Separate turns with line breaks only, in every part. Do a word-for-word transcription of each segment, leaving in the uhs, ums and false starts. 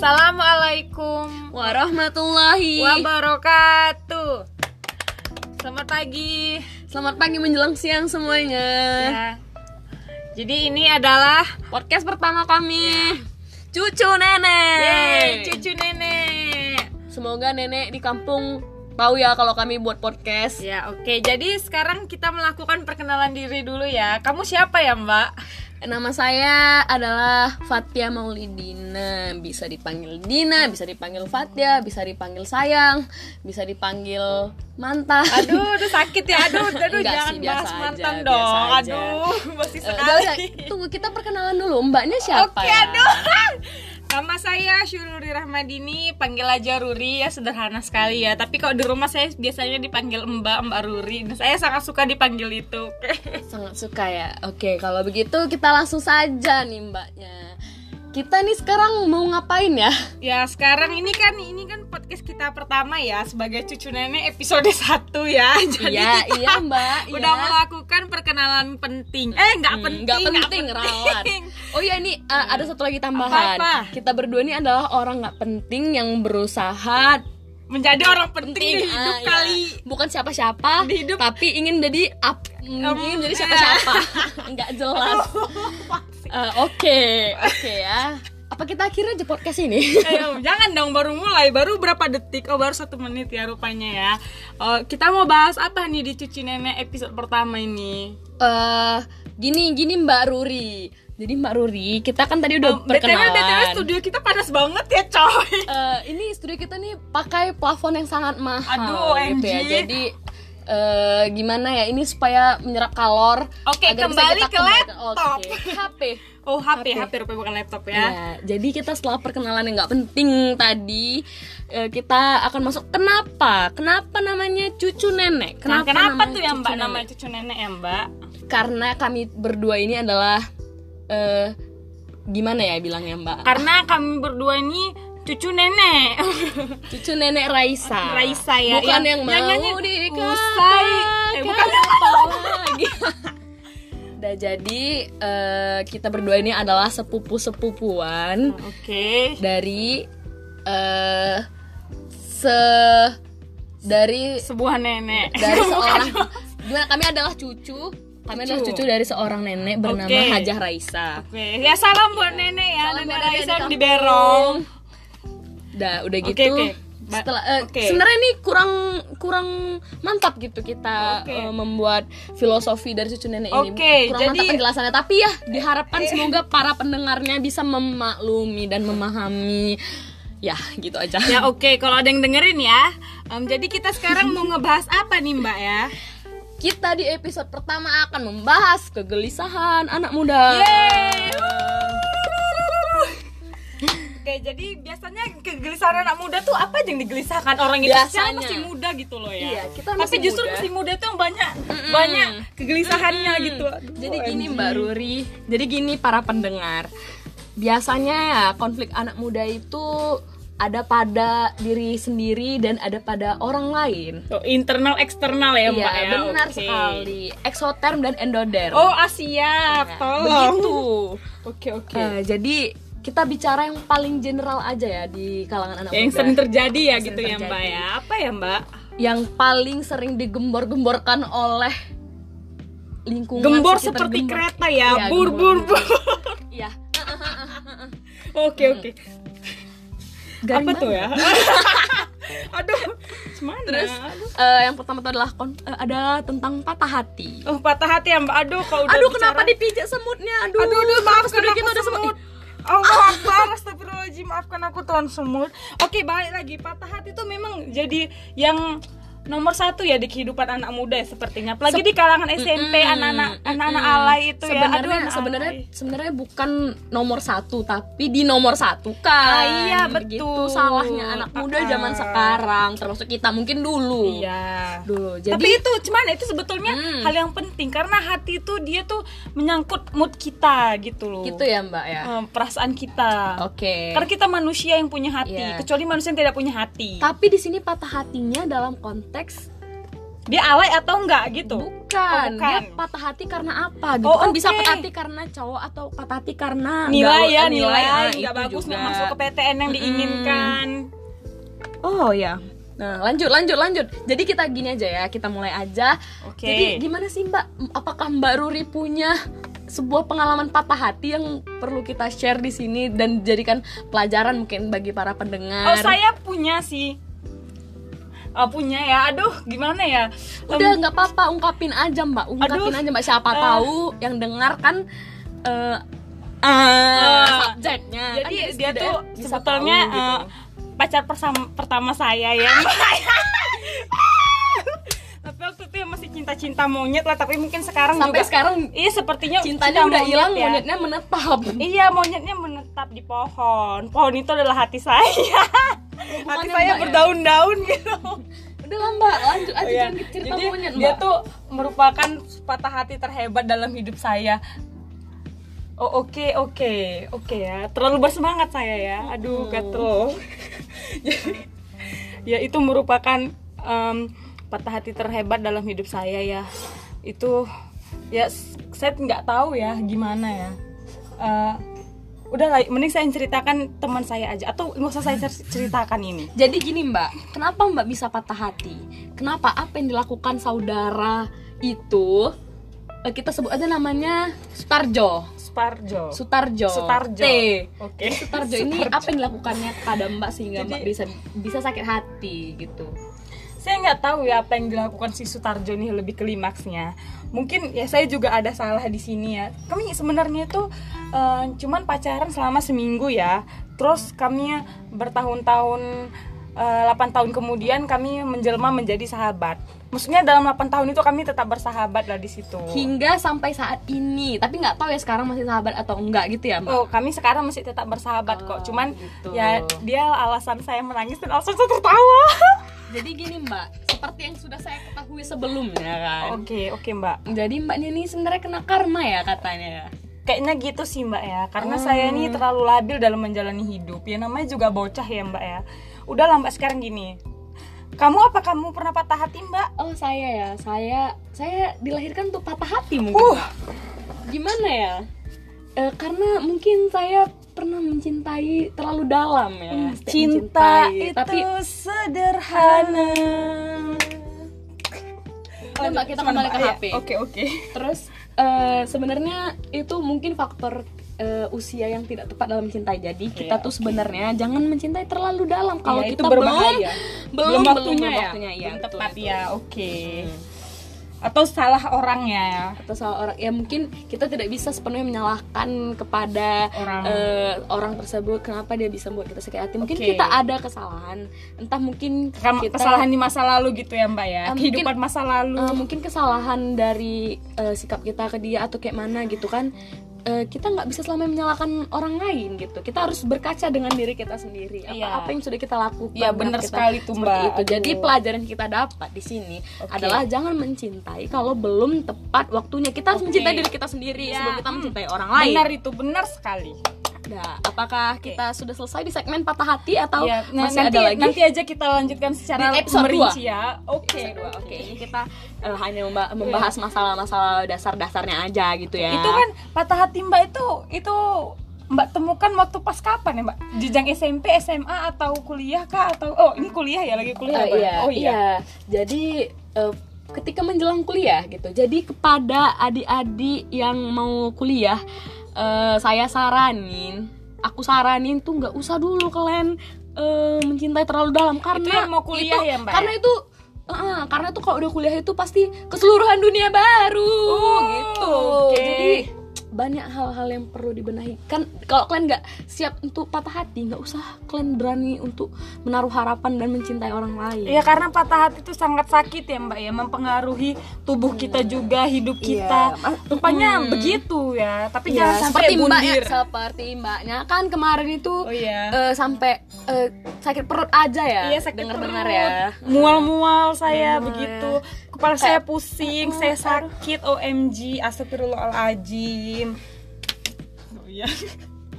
Assalamualaikum
warahmatullahi
wabarakatuh. Selamat pagi.
Selamat pagi menjelang siang semuanya.
Ya. Jadi ini adalah
podcast pertama kami, ya. Cucu nenek.
Yeay, cucu nenek.
Semoga nenek di kampung tahu ya kalau kami buat podcast.
Ya, oke. Jadi sekarang kita melakukan perkenalan diri dulu ya. Kamu siapa ya, Mbak?
Nama saya adalah Fatia Maulidina. Bisa dipanggil Dina, bisa dipanggil Fatia, bisa dipanggil sayang, bisa dipanggil mantap.
Aduh, aduh sakit ya. Aduh, aduh jangan
sih,
bahas
aja,
mantan dong.
aja.
Aduh, masih
Uh,
sekali.
udah, tunggu, kita perkenalan dulu. Mbaknya siapa?
Oke,
ya?
aduh. Nama saya Syururi Rahmadini, panggil aja Ruri ya, sederhana sekali ya. Tapi kalau di rumah saya biasanya dipanggil Mbak, Mbak Ruri. Dan saya sangat suka dipanggil itu.
Sangat suka ya. Oke, kalau begitu kita langsung saja nih Mbaknya. Kita nih sekarang mau ngapain ya?
Ya sekarang ini kan ini kan podcast kita pertama ya sebagai cucu nenek episode satu ya. Jadi
iya,
kita
iya Mbak.
udah
iya.
melakukan perkenalan penting. Eh nggak
Hmm,
penting,
nggak
nggak
penting, rawat. Oh iya, ini uh, ada satu lagi tambahan.
Apa-apa?
Kita berdua ini adalah orang nggak penting yang berusaha
Menjadi orang penting, di hidup
ah, iya.
kali.
Bukan siapa-siapa,
Di hidup.
tapi ingin jadi up,
Um,
ingin jadi siapa-siapa. Nggak jelas. Uh, Oke, oke ya. Apa kita akhirnya aja podcast ini?
Ayo, jangan dong, baru mulai, baru berapa detik? Oh, baru satu menit ya rupanya ya. Oh, kita mau bahas apa nih di Cuci Nenek episode pertama ini?
Eh, uh, gini, gini Mbak Ruri. Jadi Mbak Ruri, kita kan tadi udah
Oh, B T W,
perkenalan.
B T W studio kita panas banget ya, coy.
Uh, ini studio kita nih pakai plafon yang sangat mahal.
Aduh,
gitu ya.
O M G.
Jadi uh, gimana ya? Ini supaya menyerap kalor.
Oke,
agar bisa
kembali
kita
ke
kembangkan.
laptop.
Oke, H P.
Oh, H P,
H P.
H P rupanya bukan laptop ya.
Ya, jadi kita setelah perkenalan yang nggak penting tadi, uh, kita akan masuk kenapa? Kenapa namanya cucu nenek?
Kenapa,
Kenapa,
kenapa
namanya
tuh ya
cucu
Mbak
nenek?
namanya cucu nenek ya Mbak?
Karena kami berdua ini adalah uh, gimana ya bilangnya Mbak?
Karena kami berdua ini cucu nenek.
Cucu nenek Raisa.
Raisa ya.
Bukan yang,
yang
mau
nyanyi
dikatakan
usai. Eh, bukan
lagi. Udah jadi uh, kita berdua ini adalah sepupu-sepupuan
Oke.
dari uh, se dari
Sebuah nenek.
dari seorang gimana kami adalah cucu kami
Cucu.
adalah cucu dari seorang nenek bernama
Oke.
Hajah Raisa.
Oke. Ya salam buat nenek ya.
Salam
Nenek
buat nenek
Raisa
di
di
kampung.
Berong.
Udah, udah
Oke,
gitu.
oke. Ba-
Setelah eh,
oke.
sebenarnya ini kurang kurang mantap gitu kita
Oke.
eh, membuat filosofi dari cucu nenek ini.
Oke,
Kurang
jadi-
mantap penjelasannya, tapi ya diharapkan semoga para pendengarnya bisa memaklumi dan memahami. Ya, gitu aja.
Ya oke, kalau ada yang dengerin ya. Em, jadi kita sekarang mau ngebahas apa nih Mbak ya?
Kita di episode pertama akan membahas kegelisahan anak muda.
Yeay. Oke, jadi biasanya kegelisahan anak muda tuh apa aja yang digelisahkan orang itu?
Biasanya.
Masih muda gitu loh ya.
Iya, kita
Tapi
masih
justru
muda.
masih muda tuh yang banyak banyak kegelisahannya
Mm-mm.
gitu. Aduh,
Jadi gini
anjing.
Mbak Ruri, jadi gini para pendengar. Biasanya ya konflik anak muda itu ada pada diri sendiri dan ada pada orang lain.
Oh, internal eksternal ya
Iya,
Mbak ya.
benar
Oke.
sekali. Eksoterm dan endoderm.
Oh, ah, siap.
Ya,
Tolong.
begitu.
Oke, oke.
Eh, jadi kita bicara yang paling general aja ya di kalangan anak
Yang
muda.
sering terjadi ya
Sering
gitu ya Mbak
terjadi.
ya. Apa ya Mbak?
Yang paling sering digembor-gemborkan oleh lingkungan
Gembor
sekitar
seperti
gembor.
kereta ya.
Iya,
Bur bur
gembor.
bur.
Iya.
Oke, oke.
Garing
Apa tuh
banget.
ya? Aduh, gimana?
Terus
Aduh.
eh, yang pertama itu adalah kon- eh, adalah tentang patah hati.
Oh, patah hati ya Mbak. Aduh, kalau udah
Aduh,
bicara-
kenapa dipijak semutnya? Aduh,
Aduh, aduh,
kenapa
maafkan
studio
aku
kita udah
semut.
semut.
Allah Akbar, astagfirullahaladzim, maafkan aku Tuhan semut. Oke, balik lagi. Patah hati tuh memang jadi yang nomor satu ya di kehidupan anak muda ya, sepertinya. Apalagi
Sep-
di kalangan S M P,
Mm-mm,
anak-anak anak-anak
mm-mm.
alay itu ya.
Sebenarnya
Aduh, anak
sebenarnya
alay.
sebenarnya bukan nomor satu, tapi di nomor satu kan.
Ah, iya,
Begitu
betul.
salahnya anak muda
Ah.
zaman sekarang, termasuk kita mungkin dulu.
Iya.
Dulu. Jadi
Tapi itu cuman itu sebetulnya
Hmm.
hal yang penting karena hati itu dia tuh menyangkut mood kita gitu loh.
gitu ya, Mbak ya.
Eh, perasaan kita.
Oke.
Karena kita manusia yang punya hati,
Iya.
kecuali manusia yang tidak punya hati.
Tapi di sini patah hatinya dalam konteks
Dia alay atau enggak gitu?
Bukan,
Oh,
dia
bukan.
patah hati karena apa gitu
Oh,
kan, bisa
oke.
patah hati karena cowok atau patah hati karena
Nilai
nggak-
ya,
ah,
nilai
ah,
nggak
itu
bagus, nggak
juga.
masuk ke P T N yang diinginkan.
Oh ya. Nah, lanjut lanjut lanjut. Jadi kita gini aja ya, kita mulai aja.
Oke.
Jadi gimana sih Mbak? Apakah Mbak Ruri punya sebuah pengalaman patah hati yang perlu kita share di sini dan jadikan pelajaran mungkin bagi para pendengar?
Oh, saya punya sih. Oh, punya ya. Aduh, gimana ya?
Udah
Em,
nggak apa-apa, ungkapin aja Mbak, ungkapin
Aduh.
aja Mbak. Siapa
Eh.
tahu yang dengar kan eh
Ah.
uh, subjeknya.
Jadi
Kan
dia
setidaknya
tuh
bisa
sebetulnya
tahu gitu.
eh, pacar persam- pertama saya ya. Tapi waktu itu ya masih cinta-cinta monyet lah, tapi mungkin sekarang
Sampai
juga
sekarang
iya sepertinya
cintanya
cinta
udah
monyet
hilang,
ya.
monyetnya menetap.
Iya, monyetnya menetap di pohon. Pohon itu adalah hati saya. Hati
bukannya
saya
Mbak ya?
berdaun-daun gitu.
Udah lah Mbak, lanjut aja
Oh, ya.
jangan cerita
Jadi
monyet
dia
Mbak.
tuh merupakan patah hati terhebat dalam hidup saya. Oh oke oke oke ya, terlalu bersemangat saya ya. Aduh gatel. Jadi, ya itu merupakan em, patah hati terhebat dalam hidup saya ya. Itu ya s- saya nggak tahu ya gimana ya. Eh, udah lah, mending saya ceritakan teman saya aja atau nggak usah saya cer- ceritakan ini.
Jadi gini Mbak, kenapa Mbak bisa patah hati? Kenapa apa yang dilakukan saudara itu, eh, kita sebut aja namanya Sutarjo.
Sutarjo.
Sutarjo.
Sutarjo.
T.
Oke.
Sutarjo ini
Sutarjo.
apa yang dilakukannya kepada Mbak sehingga
Jadi-
Mbak bisa bisa sakit hati gitu?
Saya nggak tahu ya apa yang dilakukan si Sutarjo ini lebih klimaksnya. Mungkin ya saya juga ada salah di sini ya. Kami sebenarnya itu eh, cuman pacaran selama seminggu ya. Terus kami bertahun-tahun, eh, delapan tahun kemudian kami menjelma menjadi sahabat. Maksudnya dalam delapan tahun itu kami tetap bersahabat lah di situ.
Hingga sampai saat ini, tapi nggak tahu ya sekarang masih sahabat atau enggak gitu ya Mbak?
Oh, kami sekarang masih tetap bersahabat kok.
Oh,
Cuman
gitu.
ya dia alasan saya menangis dan alasan saya tertawa.
Jadi gini Mbak, seperti yang sudah saya ketahui sebelumnya kan.
Oke, oke Mbak.
Jadi Mbaknya ini sebenarnya kena karma ya katanya ya.
Kayaknya gitu sih Mbak ya. Karena
Hmm.
saya ini terlalu labil dalam menjalani hidup. Ya namanya juga bocah ya Mbak ya. Udah lah Mbak, sekarang gini. Kamu apa kamu pernah patah hati Mbak?
Oh saya ya, saya saya dilahirkan untuk patah hati mungkin.
Uh.
Mbak. Gimana ya? Eh, karena mungkin saya pernah mencintai terlalu dalam ya. Setiap
Cinta
mencintai.
itu
Tapi
sederhana.
Udah, Mbak, kita
Cuman,
kembali ke
Mbak,
H P.
ya. Oke oke.
terus eh, sebenarnya itu mungkin faktor eh, usia yang tidak tepat dalam mencintai. Jadi kita
Iya,
tuh sebenarnya jangan mencintai terlalu dalam kalau
Iya, itu
kita
berbahaya.
belum belum
Belum
belum
waktunya ya?
waktunya ya.
Belum
betul,
tepat
betul.
ya. Oke. Atau salah orangnya ya.
Atau salah orang ya, mungkin kita tidak bisa sepenuhnya menyalahkan kepada
Orang.
eh, orang tersebut kenapa dia bisa membuat kita sakit hati. Mungkin
Oke.
kita ada kesalahan, entah mungkin
Kam-
kita
Kesalahan di masa lalu gitu ya Mbak ya.
Eh,
Kehidupan
mungkin-
masa lalu.
eh, mungkin kesalahan dari eh, sikap kita ke dia atau kayak mana gitu kan. Eh, kita nggak bisa selamanya menyalahkan orang lain gitu. Kita harus berkaca dengan diri kita sendiri. Apa
Iya.
apa yang sudah kita lakukan.
Iya,
kenapa
benar
kita
sekali tuh,
seperti
Mbak.
itu. Jadi
Aduh.
pelajaran yang kita dapat di sini
Oke.
adalah jangan mencintai kalau belum tepat waktunya. Kita harus
Oke.
mencintai diri kita sendiri
Iya,
sebelum kita
hmm.
mencintai orang lain.
Benar itu, benar sekali.
Nah, apakah kita sudah selesai di segmen patah hati atau
Iya, nah,
masih
nanti,
ada lagi?
nanti aja kita lanjutkan secara
Di episode
merinci ya. Oke,
Episode dua.
oke.
Oke, ini kita eh, hanya memba- membahas masalah-masalah dasar-dasarnya aja gitu ya.
Itu kan patah hati Mbak itu itu Mbak temukan waktu pas kapan ya Mbak? Jenjang S M P, S M A atau kuliah kah atau oh ini kuliah ya lagi kuliah
Eh,
ya, Mbak?
iya,
Oh
iya. Jadi eh, ketika menjelang kuliah gitu. Jadi kepada adik-adik yang mau kuliah, eh, saya saranin, aku saranin tuh nggak usah dulu kalian eh, mencintai terlalu dalam karena
yang mau kuliah
itu-
ya, Mbak,
Karena
ya?
itu eh, karena tuh kalau udah kuliah itu pasti keseluruhan dunia baru
Oh,
gitu.
oke.
Jadi banyak hal-hal yang perlu dibenahi. Kan kalau kalian nggak siap untuk patah hati, nggak usah kalian berani untuk menaruh harapan dan mencintai orang lain.
Iya, karena patah hati itu sangat sakit ya Mbak ya, mempengaruhi tubuh kita juga, hidup kita.
Iya.
Rupanya
Hmm.
begitu ya. Tapi
Iya,
jangan sampai
seperti mbaknya,
bundir.
seperti mbaknya kan kemarin itu
Oh iya.
eh, sampai eh, sakit perut aja ya.
Iya, sakit
dengar-dengar
perut.
ya.
Mual-mual saya
Mual,
begitu.
ya.
Kepala saya
Kayak-
pusing,
Mm,
saya
aduh.
sakit. O M G, astagfirullahaladzim. Oh iya.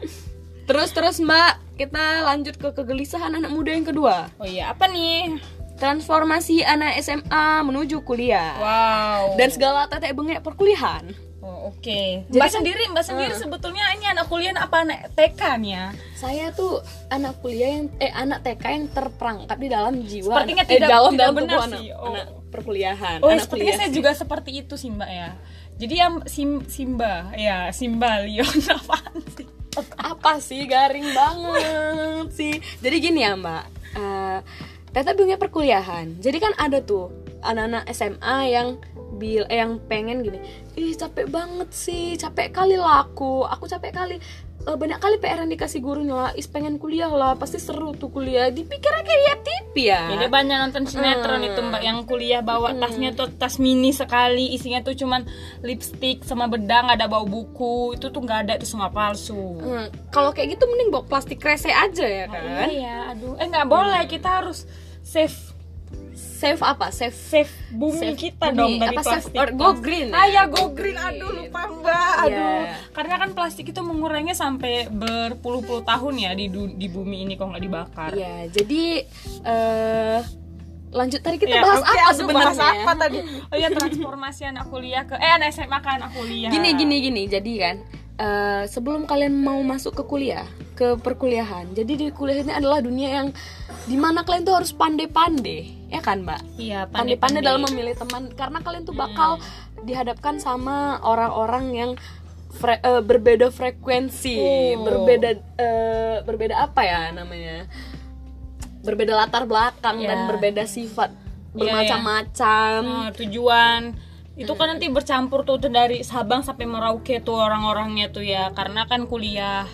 Terus terus mbak, kita lanjut ke kegelisahan anak muda yang kedua.
Oh iya, apa nih?
transformasi anak S M A menuju kuliah.
Wow.
Dan segala tetek bengek perkuliahan.
Oh, oke. Okay.
Jadi
Mbak
kan-
sendiri, Mbak sendiri
uh.
sebetulnya ini anak kuliah apa anak T K nih ya?
Saya tuh anak kuliah yang eh anak T K yang terperangkap di dalam jiwa.
Sepertinya
eh,
tidak-
dalam
tidak
dalam
benar
tubuh anak,
sih. Oh.
anak perkuliahan.
Oh,
anak
sepertinya
kuliah.
saya juga seperti itu sih, Mbak ya. Jadi yang Sim, Simba, ya Simba Leon apaan sih?
Apa sih, garing banget sih. Jadi gini ya Mbak, uh, Teta bingungnya perkuliahan. Jadi kan ada tuh anak-anak S M A yang bil eh, yang pengen gini, ih capek banget sih, capek kali lah aku, aku capek kali, uh, banyak kali P R yang dikasih gurunya lah, is pengen kuliah lah, pasti seru tuh kuliah. Dipikirnya kayak T V ya.
Jadi banyak nonton sinetron
Hmm.
itu Mbak yang kuliah bawa
Hmm.
tasnya tuh tas mini sekali, isinya tuh cuman lipstick sama bedang, ada bawa buku, itu tuh nggak ada, itu semua palsu.
Hmm, kalau kayak gitu mending bawa plastik rese aja ya
Nah,
kan.
iya, aduh, eh nggak boleh, kita harus save
Save apa? Save
save bumi
Save
kita
bumi.
dong dari
Apa save
plastik.
or go green ya?
Ah ya, go
Go
green.
green.
Aduh, lupa Mbak. Aduh.
Iya.
Karena kan plastik itu mengurangnya sampai berpuluh-puluh tahun ya di du- di bumi ini kalau nggak dibakar.
Iya, jadi eh lanjut tadi kita
Ya,
bahas
oke,
apa
aduh,
sebenarnya?
bahas apa tadi? Oh ya, transformasi anak kuliah ke eh anak S M A ke anak kuliah.
Gini gini gini, jadi kan eh, sebelum kalian mau masuk ke kuliah, ke perkuliahan, jadi di kuliah ini adalah dunia yang dimana kalian tuh harus pandai-pandai, ya kan Mbak?
Iya,
Pandai-pandai dalam memilih teman, karena kalian tuh bakal dihadapkan sama orang-orang yang fre- eh, berbeda frekuensi,
Oh.
berbeda eh, berbeda apa ya namanya? Berbeda latar belakang
Iya.
dan berbeda sifat
Iya,
bermacam-macam.
Nah, tujuan itu kan nanti bercampur tuh tuh dari Sabang sampai Merauke tuh orang-orangnya tuh ya, karena kan kuliah.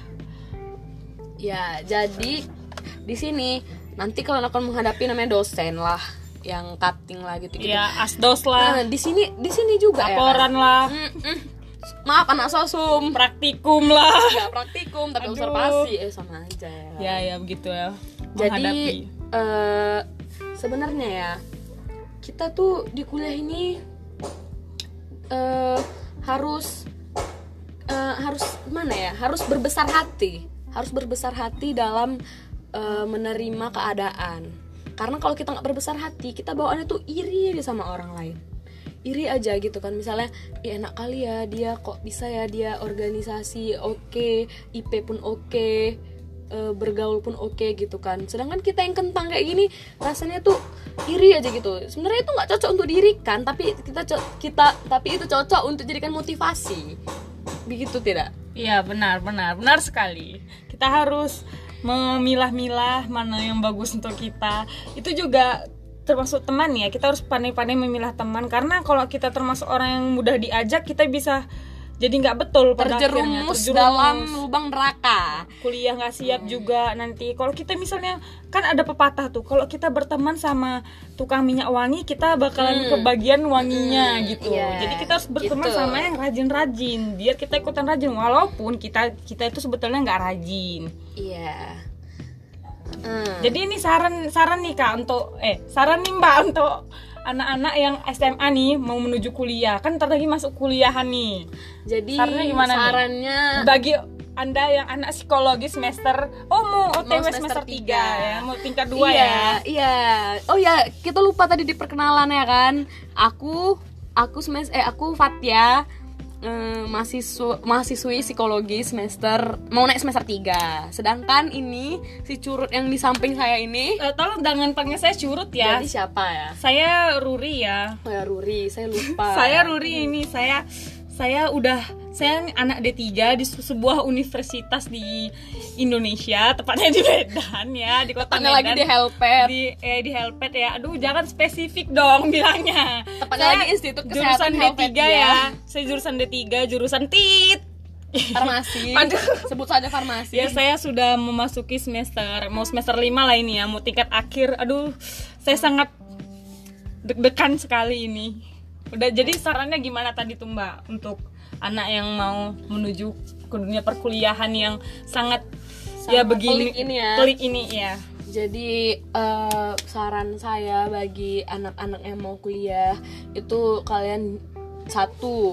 Ya, jadi di sini nanti kalian akan menghadapi namanya dosen lah, yang cutting lah gitu-gitu.
Ya, asdos
Nah,
lah,
di sini di sini juga
laporan lah,
ya. kan? Mm-mm. Maaf anak sosum.
praktikum lah.
Enggak praktikum tapi
Aduh.
observasi eh sama aja ya.
Ya ya begitu ya.
Jadi
Menghadapi.
eh, sebenarnya ya kita tuh di kuliah ini eh, harus eh, harus mana ya? Harus berbesar hati, harus berbesar hati dalam eh, menerima keadaan. Karena kalau kita nggak berbesar hati, kita bawaannya tuh iri aja sama orang lain. Iri aja gitu kan, misalnya ya enak kali ya dia, kok bisa ya dia organisasi oke, I P pun oke, e, bergaul pun oke gitu kan. Sedangkan kita yang kentang kayak gini rasanya tuh iri aja gitu. Sebenarnya itu nggak cocok untuk diri kan, tapi kita co- kita tapi itu cocok untuk jadikan motivasi. Begitu tidak?
Iya benar benar benar sekali. Kita harus memilah-milah mana yang bagus untuk kita. Itu juga termasuk teman ya, kita harus pandai-pandai memilah teman, karena kalau kita termasuk orang yang mudah diajak, kita bisa jadi nggak betul pada akhirnya,
Terjerumus dalam lubang neraka.
kuliah nggak siap juga nanti. Kalau kita misalnya kan ada pepatah tuh, kalau kita berteman sama tukang minyak wangi, kita bakalan
Hmm.
kebagian wanginya
Hmm,
gitu.
iya,
Jadi kita harus berteman
gitu.
sama yang rajin-rajin, biar kita ikutan rajin, walaupun kita kita itu sebetulnya nggak rajin.
Iya. Hmm.
Jadi ini saran saran nih Kak untuk eh saran nih Mbak untuk anak-anak yang S M A nih mau menuju kuliah, kan ntar lagi masuk kuliahan nih.
Jadi
Sarannya gimana nih?
sarannya
Bagi Anda yang anak psikologi semester oh mau O T W
Mau
semester
semester
tiga
tiga.
ya, mau tingkat dua
iya,
ya.
Iya. Oh ya, kita lupa tadi di perkenalan ya kan. Aku aku semester eh aku Fatia, eh, mahasiswa mahasiswi psikologi semester mau naik semester tiga. Sedangkan ini si curut yang di samping saya ini
Eh, tolong jangan panggil saya curut ya.
jadi siapa ya?
Saya Ruri ya.
Oh ya, Ruri, saya lupa.
Saya Ruri ini saya saya udah saya anak D tiga di se- sebuah universitas di Indonesia, tepatnya di Medan ya, di kota
Tepatnya
Medan.
lagi di Helpet.
di eh di Helpet ya. Aduh, jangan spesifik dong bilangnya.
Tepatnya
Saya
lagi Institut
jurusan
Kesehatan
D
Helpet
tiga ya. Saya jurusan D tiga, jurusan tit.
Farmasi.
Aduh.
Sebut saja farmasi.
Ya, saya sudah memasuki semester mau semester lima lah ini ya, mau tingkat akhir. Aduh, saya sangat deg-degan sekali ini. Udah, jadi sarannya gimana tadi tuh Mbak untuk anak yang mau menuju ke dunia perkuliahan yang sangat, ya
Sangat
begini
pelik ini ya.
pelik ini ya.
Jadi eh, saran saya bagi anak-anak yang mau kuliah itu kalian satu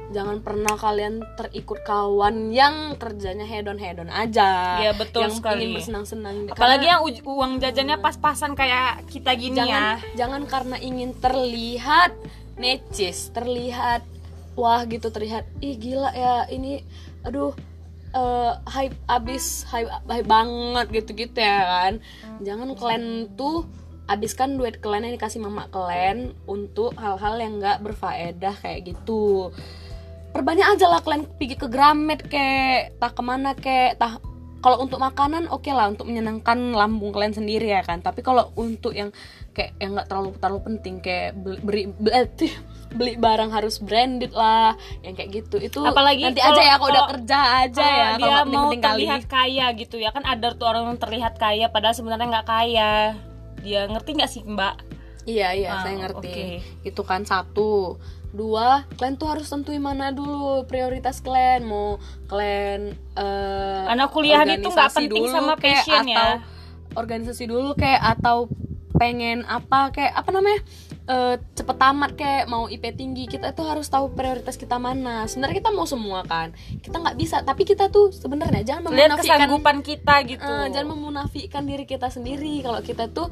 jangan pernah kalian terikut kawan yang kerjanya hedon hedon aja.
Iya, betul
yang
sekali.
ingin bersenang-senang.
Apalagi
Karena
yang uj- uang jajannya pas-pasan kayak kita gini
jangan
ya.
jangan karena ingin terlihat necis, terlihat wah gitu, terlihat ih gila ya ini, aduh uh, hype abis hype, hype banget gitu-gitu ya kan. Jangan kalian tuh habiskan duit kalian yang dikasih mama kalian untuk hal-hal yang nggak berfaedah kayak gitu. Perbanyak aja lah kalian pergi ke Gramet kek, tah kemana kek, tah kalau untuk makanan oke okay lah, untuk menyenangkan lambung kalian sendiri ya kan. Tapi kalau untuk yang kayak yang nggak terlalu terlalu penting kayak beli beli, beli beli barang harus branded lah, yang kayak gitu itu
Apalagi
nanti
kalau-
aja ya kalau udah
kalau-
kerja aja
Kalau
ya,
dia
kalau nggak
mau
penting-penting kali.
terlihat kaya gitu ya kan, ada tuh orang yang terlihat kaya padahal sebenarnya nggak kaya. Dia ngerti nggak sih Mbak?
Iya iya
Ah,
saya ngerti.
oke.
Itu kan satu. Dua, kalian tuh harus tentuin mana dulu prioritas kalian. Mau kalian eh,
Anak kuliahan itu nggak
organisasi
penting
dulu
sama
kek,
passion ya.
atau organisasi dulu kayak, atau pengen apa kayak apa namanya eh, cepet tamat kayak mau I P tinggi. Kita tuh harus tahu prioritas kita mana. Sebenarnya kita mau semua kan, kita nggak bisa, tapi kita tuh sebenarnya jangan
Lihat
memunafikan
kesanggupan kita gitu.
Eh, jangan memunafikan diri kita sendiri kalau kita tuh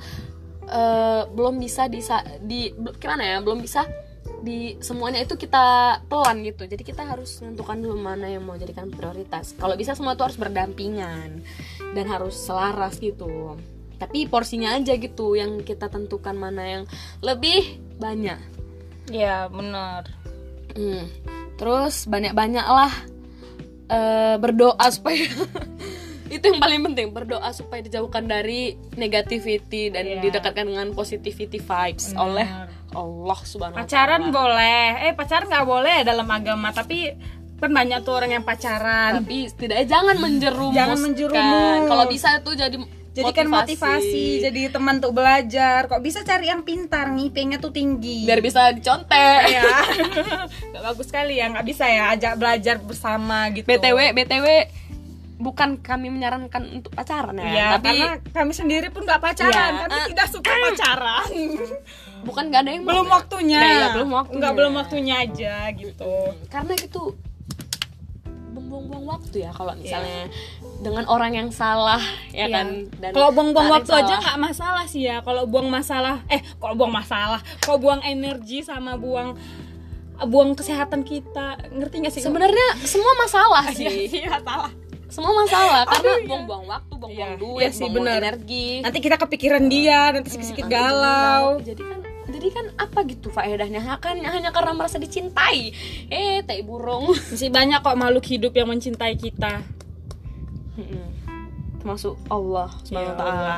eh, belum bisa di di gimana ya, belum bisa di semuanya itu kita pelan gitu. Jadi kita harus menentukan dulu mana yang mau jadikan prioritas. Kalau bisa semua tuh harus berdampingan dan harus selaras gitu. Tapi porsinya aja gitu yang kita tentukan mana yang lebih banyak.
Iya benar.
Hmm. Terus banyak-banyak lah eh, berdoa supaya itu yang paling penting, berdoa supaya dijauhkan dari negativity dan
Iya.
didekatkan dengan positivity vibes
Benar.
oleh Allah Subhanahu wa
Pacaran
Ta'ala.
boleh, eh pacaran nggak boleh dalam agama, tapi kan banyak tuh orang yang pacaran.
Tapi setidaknya jangan menjerumuskan.
Jangan menjerumus.
Kalau bisa tuh jadi
Jadikan motivasi, jadi teman untuk belajar. Kok bisa cari yang pintar, nih I P-nya tuh tinggi.
biar bisa dicontek.
ya. Gak bagus sekali ya, nggak bisa ya ajak belajar bersama gitu.
B T W B T W bukan kami menyarankan untuk pacaran ya,
Ya,
tapi
karena kami sendiri pun nggak pacaran,
Iya.
kami
Ah.
tidak suka pacaran.
bukan gak ada yang
belum
mau.
waktunya.
Nah, iya, belum waktunya.
Nggak belum waktunya aja gitu.
Karena itu buang-buang waktu ya kalau misalnya dengan orang yang salah ya
Iya.
kan. Dan
Kalau buang-buang
saling
waktu aja
salah.
nggak masalah sih ya. Kalau buang masalah, eh kalau buang masalah, kalau buang energi sama buang buang kesehatan kita, ngerti nggak sih?
Sebenarnya semua masalah sih.
Iya salah.
Semua masalah karena
Aduh, iya.
buang-buang waktu, buang-buang
Iya,
duit,
iya sih,
buang-buang
benar.
energi.
Nanti kita kepikiran dia, nanti sedikit-sedikit
Nanti
galau.
Jadi kan jadi kan apa gitu faedahnya? Kan hanya karena merasa dicintai. Eh, tai burung.
Masih banyak kok makhluk hidup yang mencintai kita.
Mm-mm. Termasuk Allah Subhanahu wa
Ya
taala.
Allah.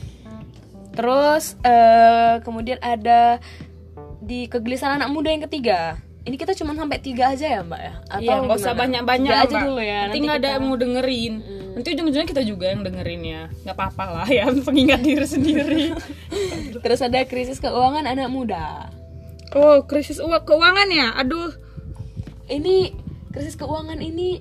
Terus eh, kemudian ada di kegelisahan anak muda yang ketiga. Ini kita cuma sampai tiga aja ya Mbak ya?
Iya, nggak usah
gimana?
banyak-banyak
Tiga
lah,
aja
Mbak.
dulu ya.
Nanti nggak ada
kita-
yang mau dengerin.
Mm.
Nanti ujung-ujungnya kita juga yang dengerin ya. Nggak apa-apa lah ya, pengingat diri sendiri.
Terus ada krisis keuangan anak muda.
Oh, krisis uang keuangan ya? Aduh.
Ini krisis keuangan ini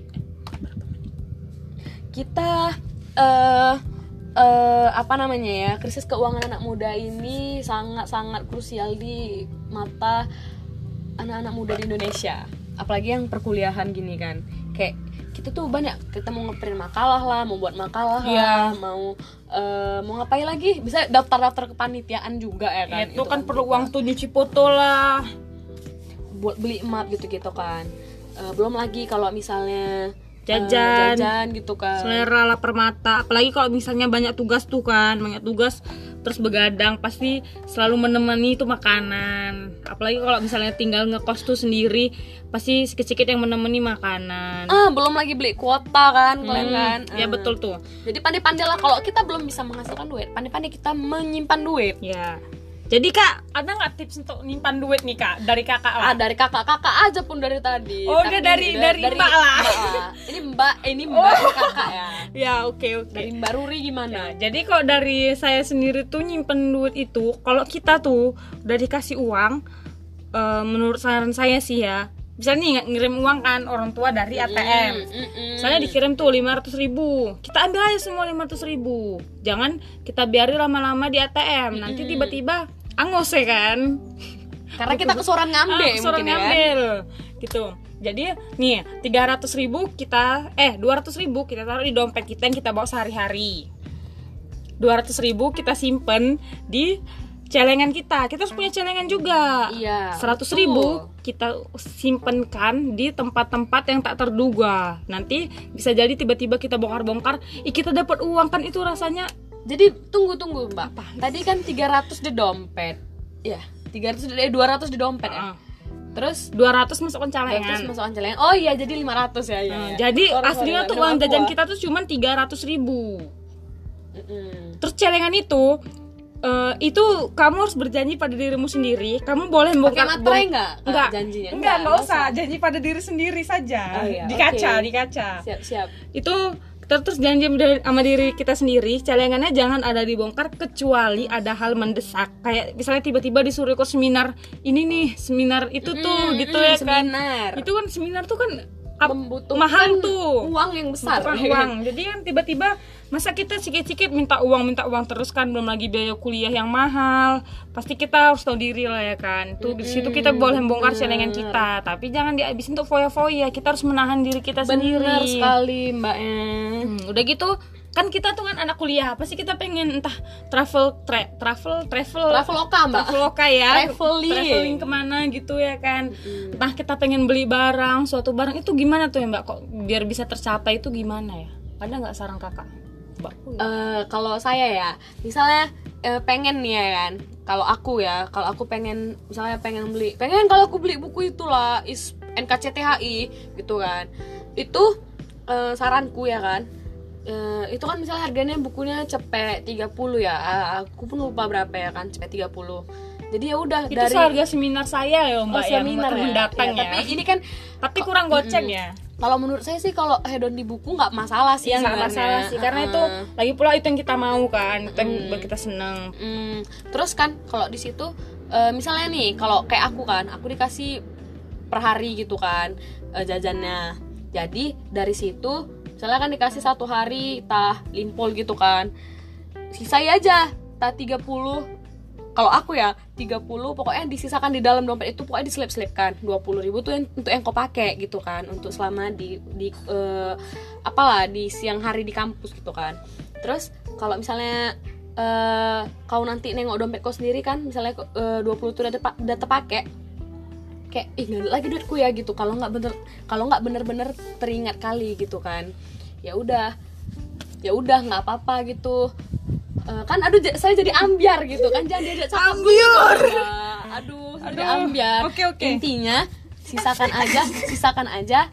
kita eh eh, apa namanya ya, krisis keuangan anak muda ini sangat-sangat krusial di mata anak-anak muda di Indonesia, apalagi yang perkuliahan gini kan. Kayak kita tuh banyak, kita mau ngeprint makalah lah, mau buat makalah
Iya.
lah, mau eh, mau ngapain lagi, bisa daftar-daftar kepanitiaan juga ya kan.
itu kan perlu uang tuh nyuci foto lah.
buat beli emat gitu-gitu kan. Eh, belum lagi kalau misalnya eh,
Jajan.
jajan gitu kan.
Selera lapar mata. Apalagi kalau misalnya banyak tugas tuh kan, banyak tugas terus begadang, pasti selalu menemani itu makanan. Apalagi kalau misalnya tinggal ngekos tuh sendiri, pasti sedikit yang menemani makanan.
Ah, belum lagi beli kuota kan, kalian
Hmm,
kan.
ya
Ah.
betul tuh.
Jadi pandai-pandai lah, kalau kita belum bisa menghasilkan duit, pandai-pandai kita menyimpan duit.
Ya. Jadi Kak, ada nggak tips untuk nyimpan duit nih Kak dari Kakak lah?
Ah, dari kakak-kakak aja pun dari tadi.
Oh,
Tapi
udah dari-
udah-
dari Mbak lah.
Mbak lah. Ini Mbak, ini Mbak ini kakak ya.
Ya, oke oke.
Dari Mbak Ruri
Nah,
gimana?
jadi kalau dari saya sendiri tuh nyimpen duit itu, kalau kita tuh udah dikasih uang, eh, menurut saran saya sih ya, misalnya nih nggak ngirim uang kan orang tua dari A T M.
Mm, mm, mm.
Misalnya dikirim tuh lima ratus ribu, kita ambil aja semua lima ratus ribu. Jangan kita biarin lama-lama di A T M, nanti tiba-tiba angus ya kan.
Karena kita kesoran ngambil
Ah, kesoran
mungkin ya kan?
ngambil gitu. Jadi nih tiga ratus ribu kita eh dua ratus ribu kita taruh di dompet kita yang kita bawa sehari-hari. dua ratus ribu kita simpen di celengan kita. Kita harus punya celengan juga.
Iya.
seratus ribu kita simpenkan di tempat-tempat yang tak terduga. Nanti bisa jadi tiba-tiba kita bongkar-bongkar, ih kita dapat uang, kan itu rasanya.
Jadi tunggu-tunggu Mbak. Tadi kan tiga ratus di dompet. Ya, tiga ratus eh dua ratus di dompet ya.
Uh,
Terus
dua ratus masukkan
dua ratus
celengan.
masukkan celengan. Oh iya, jadi lima ratus ya, ya,
Nah,
ya.
jadi
Sorry,
aslinya
sorry,
tuh
minum
uang
aku,
jajan
ah.
kita tuh cuma tiga ratus ribu.
Mm-mm.
Terus celengan itu uh, itu kamu harus berjanji pada dirimu sendiri. Kamu boleh
Pakai
membongkar
materai
bong-
enggak?
Enggak.
Janjinya.
Enggak, enggak usah. Janji pada diri sendiri saja.
Oh, iya,
Di kaca,
oke.
di kaca.
Siap, siap.
Itu kita terus janji dari- sama diri kita sendiri, celengannya jangan ada dibongkar kecuali ada hal mendesak. Kayak misalnya tiba-tiba disuruh ikut seminar ini nih, seminar itu tuh
Mm,
gitu
mm,
ya kan.
seminar.
Itu kan seminar tuh kan ap-
Membutuhkan
mahal tuh.
uang yang besar.
Bukan uang. Jadi kan tiba-tiba masa kita sikit-sikit minta uang, minta uang terus kan, belum lagi biaya kuliah yang mahal. Pasti kita harus tahu diri lah ya kan. Tuh di situ kita boleh bongkar celengan kita, tapi jangan dihabisin untuk foya-foya. Kita harus menahan diri kita sendiri.
Benar sekali Mbaknya.
Hmm, udah gitu kan kita tuh kan anak kuliah, pasti kita pengen entah travel tra- travel travel
Traveloka Mbak.
Traveloka ya,
Traveling.
traveling kemana gitu ya kan. Entah kita pengen beli barang, suatu barang itu gimana tuh ya Mbak, kok biar bisa tercapai itu gimana ya? Ada nggak saran kakak? Mbak.
Eh, kalau saya ya, misalnya eh, pengen nih ya kan, kalau aku ya, kalau aku pengen, misalnya pengen beli, pengen kalau aku beli buku itulah is N K C T H I gitu kan, itu eh, saranku ya kan, eh, itu kan misalnya harganya bukunya cepet tiga puluh ya, eh, aku pun lupa berapa ya kan, cepet tiga puluh. Jadi ya udah
Itu
dari
seharga seminar saya ya Mbak,
oh,
yang
seminar ya,
mendatang
ya,
ya.
tapi ini kan
Tapi kurang goceng ya.
kalau menurut saya sih kalau hedon di buku nggak masalah sih
Iya nggak
sebenarnya.
masalah sih, karena
Uh-uh.
itu lagi pula itu yang kita mau kan, itu yang buat kita seneng.
Mm, terus kan kalau di situ eh, misalnya nih kalau kayak aku kan aku dikasih per hari gitu kan eh, jajannya, jadi dari situ misalnya kan dikasih satu hari tah limpol gitu kan, sisai aja tah tiga puluh. Kalau aku ya tiga puluh pokoknya disisakan di dalam dompet itu, pokoknya diselip-selipkan dua puluh ribu tuh yang, untuk yang kau pakai gitu kan, untuk selama di di eh, apalah di siang hari di kampus gitu kan. Terus kalau misalnya eh, kau nanti nengok dompet kau sendiri kan, misalnya eh, dua puluh tuh udah tepa- udah terpakai, kayak ih nggak ada lagi duitku ya gitu. Kalau nggak bener kalau nggak bener-bener teringat kali gitu kan, ya udah ya udah nggak apa-apa gitu. Uh, kan aduh j- saya jadi ambiar gitu kan, jangan diajak cakap
Ambiar.
gitu, Mbak. aduh jadi
Aduh.
ambiar.
Oke, oke.
Intinya sisakan aja sisakan aja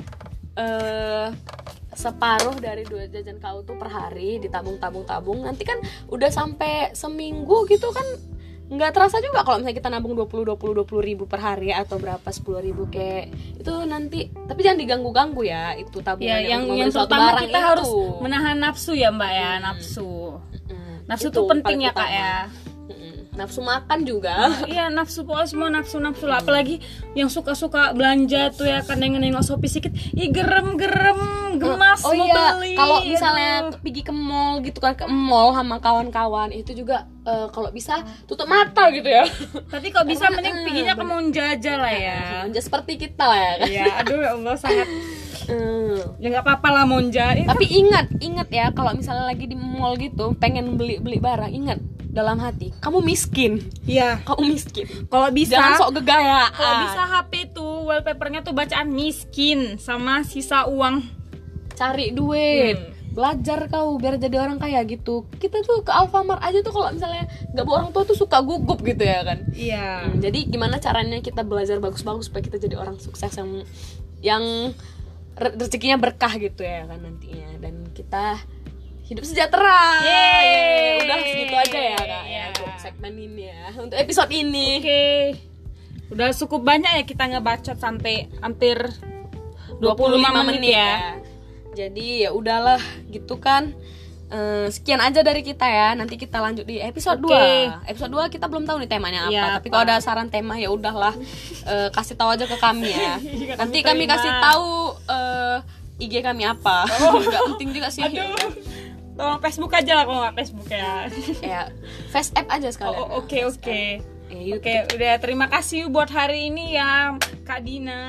uh, separuh dari dua jajan kau tuh per hari, ditabung-tabung-tabung, nanti kan udah sampai seminggu gitu kan, nggak terasa juga kalau misalnya kita nabung dua puluh dua puluh dua puluh ribu per hari atau berapa sepuluh ribu kayak itu nanti. Tapi jangan diganggu-ganggu ya itu
Ya,
tabungannya
yang
untuk
yang
membeli suatu
terutama
barang
kita
itu.
harus menahan nafsu ya Mbak ya, nafsu.
Mm,
Nafsu
itu
tuh penting
paling
ya Kak
utama.
ya.
Mm-mm. Nafsu makan juga.
Iya, nafsu, pokoknya semua nafsu-nafsu lah. Apalagi yang suka-suka belanja tuh ya kan, nengok-nengok Shopee sedikit, ih gerem-gerem, gemas
Oh
mau
iya,
beli.
kalau misalnya
Aduh.
pergi ke mall gitu kan, ke mall sama kawan-kawan itu juga eh, kalau bisa tutup mata gitu ya.
Tapi kalau bisa
Karena,
mending
eh,
perginya ke Monjaja lah ya.
Ya seperti kita lah ya kan.
Iya, aduh ya Allah sangat.
Hmm.
Ya nggak apa-apa lah Monja. Eh,
Tapi ingat, ingat ya kalau misalnya lagi di mall gitu pengen beli-beli barang, ingat dalam hati kamu miskin.
Iya.
Kamu miskin.
Kalau bisa,
Jangan sok gegayaan.
kalau bisa H P tuh wallpapernya tuh bacaan miskin sama sisa uang.
Cari duit.
Hmm.
Belajar kau biar jadi orang kaya gitu. Kita tuh ke Alfamart aja tuh kalau misalnya nggak bawa orang tua tuh suka gugup gitu ya kan.
Iya.
Hmm, jadi gimana caranya kita belajar bagus-bagus supaya kita jadi orang sukses yang yang re- rezekinya berkah gitu ya kan nantinya, dan kita hidup sejahtera.
Yeay.
Udah segitu aja ya kak ya
Iya.
untuk segmen ini ya, untuk episode ini.
Oke. Udah cukup banyak ya kita ngebacot sampai hampir dua puluh lima menit ya.
Jadi ya udahlah gitu kan. Eh, sekian aja dari kita ya. Nanti kita lanjut di episode
Oke.
dua. Episode dua kita belum tahu nih temanya apa.
Iya,
Tapi
apa.
kalau ada saran tema ya udahlah, eh, kasih tahu aja ke kami ya.
Iya,
Nanti
kami
kami
terima.
kasih tahu eh, I G kami apa. Gak penting juga sih.
Aduh. Tolong Facebook aja lah kalau nggak Facebook ya.
Ya, face app aja sekalian.
Oh, oke
Face
oke.
app. Eh, YouTube.
Oke, udah terima kasih buat hari ini ya Kak Dina.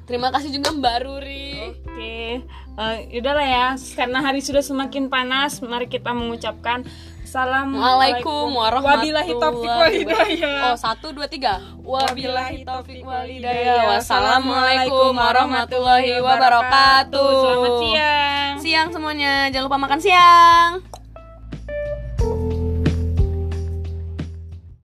Terima kasih juga Mbak Ruri.
Oke, uh, yaudahlah ya, karena hari sudah semakin panas, mari kita mengucapkan
Assalamualaikum warahmatullahi
wabillahi taufiq walhidayah.
Oh, satu, dua, tiga. Wabillahi taufiq walhidayah. Wassalamualaikum warahmatullahi wabarakatuh.
Selamat siang.
Siang semuanya, jangan lupa makan siang.